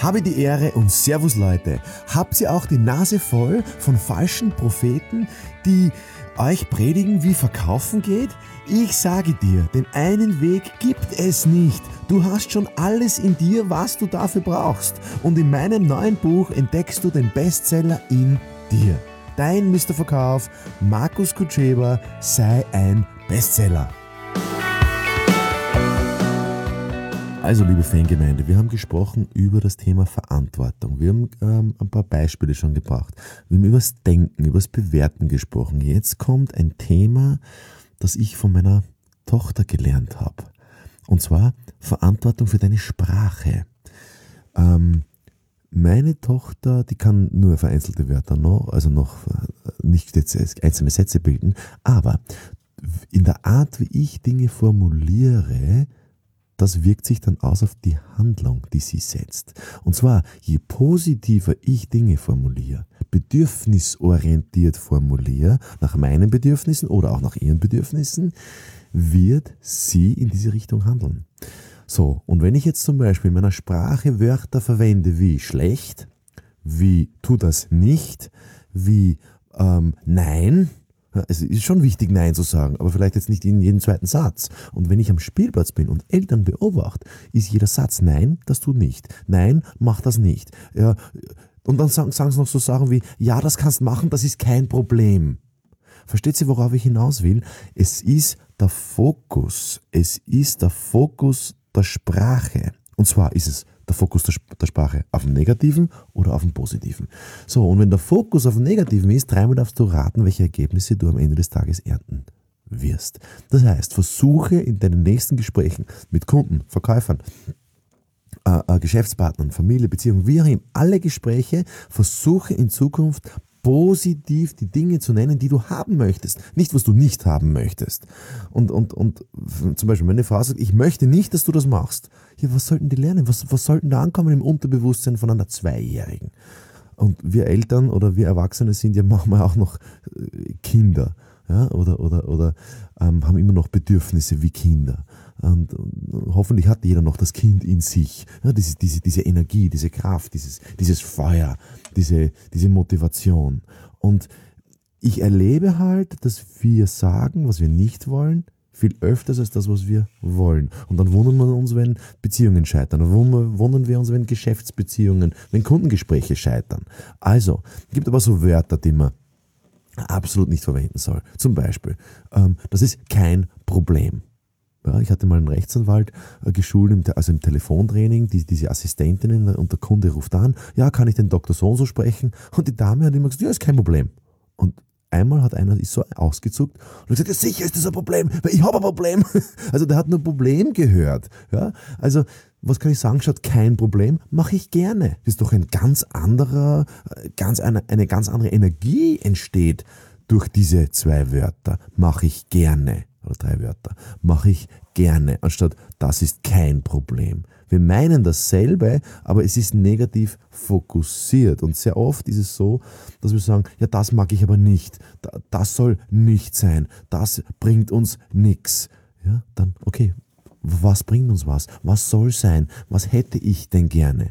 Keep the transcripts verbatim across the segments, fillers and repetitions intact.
Habe die Ehre und Servus Leute. Habt ihr auch die Nase voll von falschen Propheten, die euch predigen, wie Verkaufen geht? Ich sage dir, den einen Weg gibt es nicht. Du hast schon alles in dir, was du dafür brauchst. Und in meinem neuen Buch entdeckst du den Bestseller in dir. Dein Mister Verkauf, Markus Kutscheba, sei ein Bestseller. Also liebe Fangemeinde, wir haben gesprochen über das Thema Verantwortung. Wir haben ähm, ein paar Beispiele schon gebracht. Wir haben über das Denken, über das Bewerten gesprochen. Jetzt kommt ein Thema, das ich von meiner Tochter gelernt habe. Und zwar Verantwortung für deine Sprache. Ähm, meine Tochter, die kann nur vereinzelte Wörter noch, also noch nicht jetzt einzelne Sätze bilden, aber in der Art, wie ich Dinge formuliere, das wirkt sich dann aus auf die Handlung, die sie setzt. Und zwar, je positiver ich Dinge formuliere, bedürfnisorientiert formuliere, nach meinen Bedürfnissen oder auch nach ihren Bedürfnissen, wird sie in diese Richtung handeln. So, und wenn ich jetzt zum Beispiel in meiner Sprache Wörter verwende wie schlecht, wie tu das nicht, wie ähm, nein, es ist schon wichtig, Nein zu sagen, aber vielleicht jetzt nicht in jedem zweiten Satz. Und wenn ich am Spielplatz bin und Eltern beobachte, ist jeder Satz Nein, das tu nicht. Nein, mach das nicht. Ja, und dann sagen, sagen sie noch so Sachen wie, ja, das kannst machen, das ist kein Problem. Versteht ihr, worauf ich hinaus will? Es ist der Fokus. Es ist der Fokus der Sprache. Und zwar ist es der Fokus der, der Sprache auf dem Negativen oder auf dem Positiven. So, und wenn der Fokus auf dem Negativen ist, dreimal darfst du raten, welche Ergebnisse du am Ende des Tages ernten wirst. Das heißt, versuche in deinen nächsten Gesprächen mit Kunden, Verkäufern, äh, äh, Geschäftspartnern, Familie, Beziehungen, wie auch immer, alle Gespräche, versuche in Zukunft positiv die Dinge zu nennen, die du haben möchtest, nicht was du nicht haben möchtest. Und, und, und zum Beispiel meine Frau sagt, ich möchte nicht, dass du das machst. Ja, was sollten die lernen? Was, was sollten da ankommen im Unterbewusstsein von einer Zweijährigen? Und wir Eltern oder wir Erwachsene sind ja manchmal auch noch Kinder, ja, oder, oder, oder ähm, haben immer noch Bedürfnisse wie Kinder. Und, und hoffentlich hat jeder noch das Kind in sich, ja, diese, diese, diese Energie, diese Kraft, dieses, dieses Feuer, diese, diese Motivation. Und ich erlebe halt, dass wir sagen, was wir nicht wollen, viel öfters als das, was wir wollen. Und dann wundern wir uns, wenn Beziehungen scheitern. Dann wundern wir uns, wenn Geschäftsbeziehungen, wenn Kundengespräche scheitern. Also, es gibt aber so Wörter, die man absolut nicht verwenden soll. Zum Beispiel, ähm, das ist kein Problem. Ja, ich hatte mal einen Rechtsanwalt äh, geschult, im, also im Telefontraining, die, diese Assistentinnen, und der Kunde ruft an, ja, kann ich den Doktor so und so sprechen? Und die Dame hat immer gesagt, ja, ist kein Problem. Und einmal hat einer ist so ausgezuckt und hat gesagt, ja, sicher ist das ein Problem, weil ich habe ein Problem. Also der hat nur Problem gehört. Ja, also was kann ich sagen, statt kein Problem, mache ich gerne. Das ist doch ein ganz anderer, ganz eine, eine ganz andere Energie entsteht durch diese zwei Wörter. Mache ich gerne. Oder drei Wörter, mache ich gerne, anstatt das ist kein Problem. Wir meinen dasselbe, aber es ist negativ fokussiert. Und sehr oft ist es so, dass wir sagen, ja, das mag ich aber nicht, das soll nicht sein, das bringt uns nichts. Ja, dann, okay, was bringt uns was? Was soll sein? Was hätte ich denn gerne?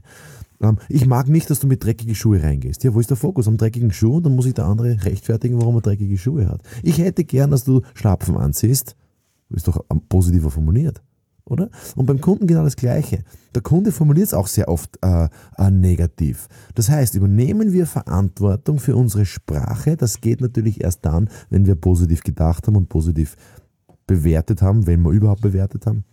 Ich mag nicht, dass du mit dreckigen Schuhe reingehst. Ja, wo ist der Fokus? Am dreckigen Schuh? Dann muss ich der andere rechtfertigen, warum er dreckige Schuhe hat. Ich hätte gern, dass du Schlapfen anziehst. Ist doch positiver formuliert, oder? Und beim Kunden genau das Gleiche. Der Kunde formuliert es auch sehr oft äh, äh, negativ. Das heißt, übernehmen wir Verantwortung für unsere Sprache. Das geht natürlich erst dann, wenn wir positiv gedacht haben und positiv bewertet haben, wenn wir überhaupt bewertet haben.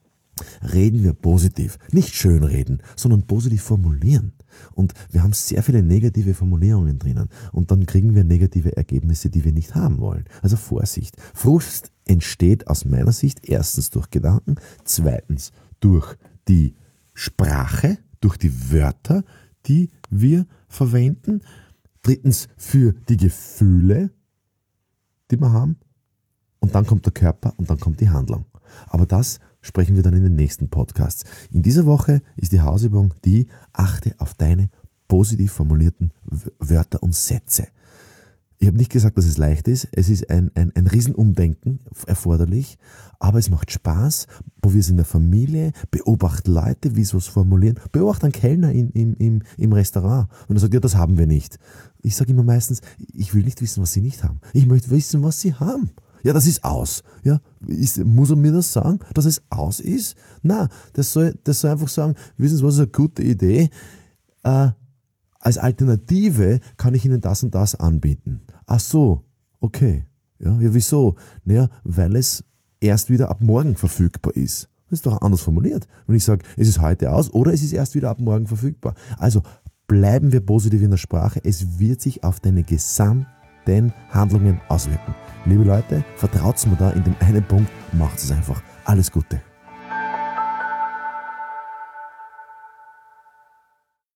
Reden wir positiv. Nicht schön reden, sondern positiv formulieren. Und wir haben sehr viele negative Formulierungen drinnen. Und dann kriegen wir negative Ergebnisse, die wir nicht haben wollen. Also Vorsicht. Frust entsteht aus meiner Sicht erstens durch Gedanken, zweitens durch die Sprache, durch die Wörter, die wir verwenden, drittens für die Gefühle, die wir haben. Und dann kommt der Körper und dann kommt die Handlung. Aber das sprechen wir dann in den nächsten Podcasts. In dieser Woche ist die Hausübung die, achte auf deine positiv formulierten Wörter und Sätze. Ich habe nicht gesagt, dass es leicht ist. Es ist ein, ein, ein Riesenumdenken erforderlich, aber es macht Spaß. Probier es in der Familie, beobachte Leute, wie sie was formulieren. Beobachte einen Kellner in, im, im, im Restaurant und er sagt, ja, das haben wir nicht. Ich sage immer meistens, ich will nicht wissen, was sie nicht haben. Ich möchte wissen, was sie haben. Ja, das ist aus. Ja, ist, muss er mir das sagen, dass es aus ist? Nein, das soll, das soll einfach sagen, wissen Sie was, ist eine gute Idee. Äh, als Alternative kann ich Ihnen das und das anbieten. Ach so, okay. Ja, ja wieso? Naja, weil es erst wieder ab morgen verfügbar ist. Das ist doch anders formuliert. Wenn ich sage, es ist heute aus oder es ist erst wieder ab morgen verfügbar. Also bleiben wir positiv in der Sprache. Es wird sich auf deine gesamten Handlungen auswirken. Liebe Leute, vertraut mir da in dem einen Punkt, macht es einfach. Alles Gute.